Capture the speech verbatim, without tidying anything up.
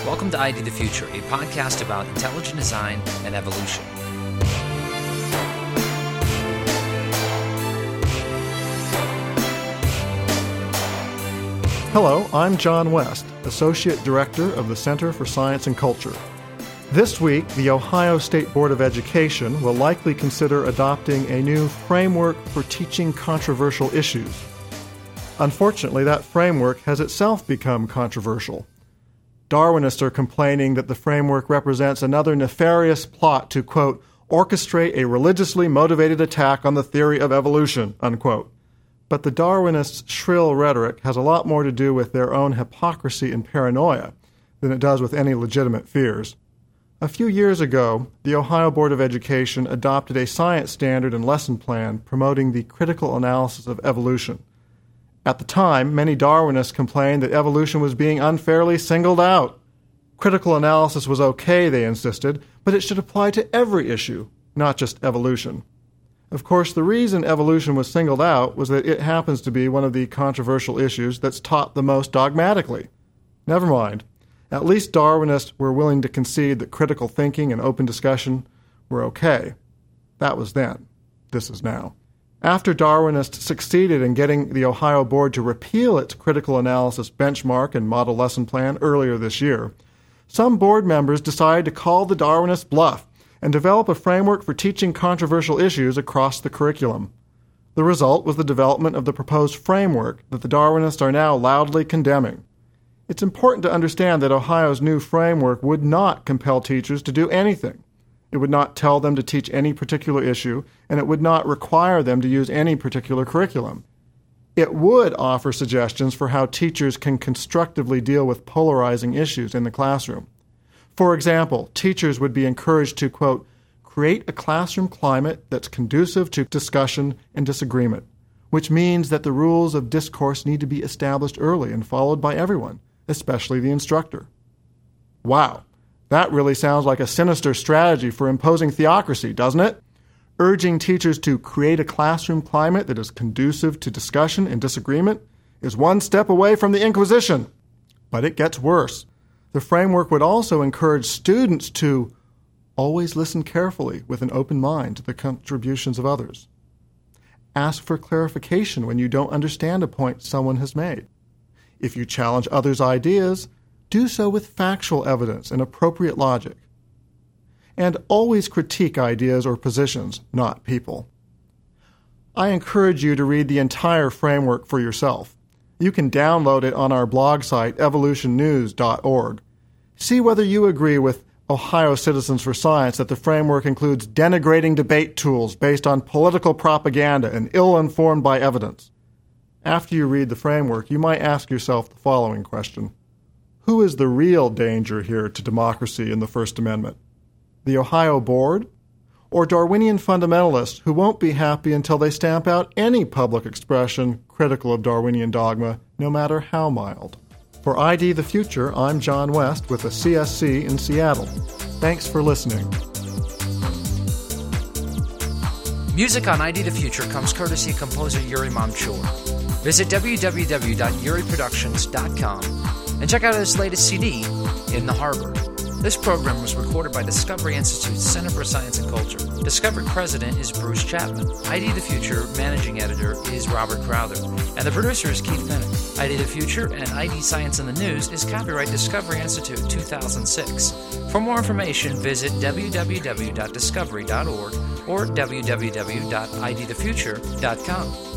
Welcome to I D the Future, a podcast about intelligent design and evolution. Hello, I'm John West, Associate Director of the Center for Science and Culture. This week, the Ohio State Board of Education will likely consider adopting a new framework for teaching controversial issues. Unfortunately, that framework has itself become controversial. Darwinists are complaining that the framework represents another nefarious plot to, quote, orchestrate a religiously motivated attack on the theory of evolution, unquote. But the Darwinists' shrill rhetoric has a lot more to do with their own hypocrisy and paranoia than it does with any legitimate fears. A few years ago, the Ohio Board of Education adopted a science standard and lesson plan promoting the critical analysis of evolution. At the time, many Darwinists complained that evolution was being unfairly singled out. Critical analysis was okay, they insisted, but it should apply to every issue, not just evolution. Of course, the reason evolution was singled out was that it happens to be one of the controversial issues that's taught the most dogmatically. Never mind. At least Darwinists were willing to concede that critical thinking and open discussion were okay. That was then. This is now. After Darwinists succeeded in getting the Ohio Board to repeal its critical analysis benchmark and model lesson plan earlier this year, some board members decided to call the Darwinists bluff and develop a framework for teaching controversial issues across the curriculum. The result was the development of the proposed framework that the Darwinists are now loudly condemning. It's important to understand that Ohio's new framework would not compel teachers to do anything. It would not tell them to teach any particular issue, and it would not require them to use any particular curriculum. It would offer suggestions for how teachers can constructively deal with polarizing issues in the classroom. For example, teachers would be encouraged to, quote, create a classroom climate that's conducive to discussion and disagreement, which means that the rules of discourse need to be established early and followed by everyone, especially the instructor. Wow, that really sounds like a sinister strategy for imposing theocracy, doesn't it? Urging teachers to create a classroom climate that is conducive to discussion and disagreement is one step away from the Inquisition. But it gets worse. The framework would also encourage students to always listen carefully with an open mind to the contributions of others. Ask for clarification when you don't understand a point someone has made. If you challenge others' ideas, do so with factual evidence and appropriate logic. And always critique ideas or positions, not people. I encourage you to read the entire framework for yourself. You can download it on our blog site, evolution news dot org. See whether you agree with Ohio Citizens for Science that the framework includes denigrating debate tools based on political propaganda and ill-informed by evidence. After you read the framework, you might ask yourself the following question. Who is the real danger here to democracy and the First Amendment? The Ohio Board? Or Darwinian fundamentalists who won't be happy until they stamp out any public expression critical of Darwinian dogma, no matter how mild? For I D the Future, I'm John West with the C S C in Seattle. Thanks for listening. Music on I D the Future comes courtesy of composer Yuri Mamchur. Visit w w w dot yuri productions dot com and check out his latest C D, In the Harbor. This program was recorded by Discovery Institute's Center for Science and Culture. Discovery President is Bruce Chapman. I D the Future Managing Editor is Robert Crowther. And the producer is Keith Bennett. I D the Future and I D Science in the News is copyright Discovery Institute two thousand six. For more information, visit w w w dot discovery dot org or w w w dot i d the future dot com.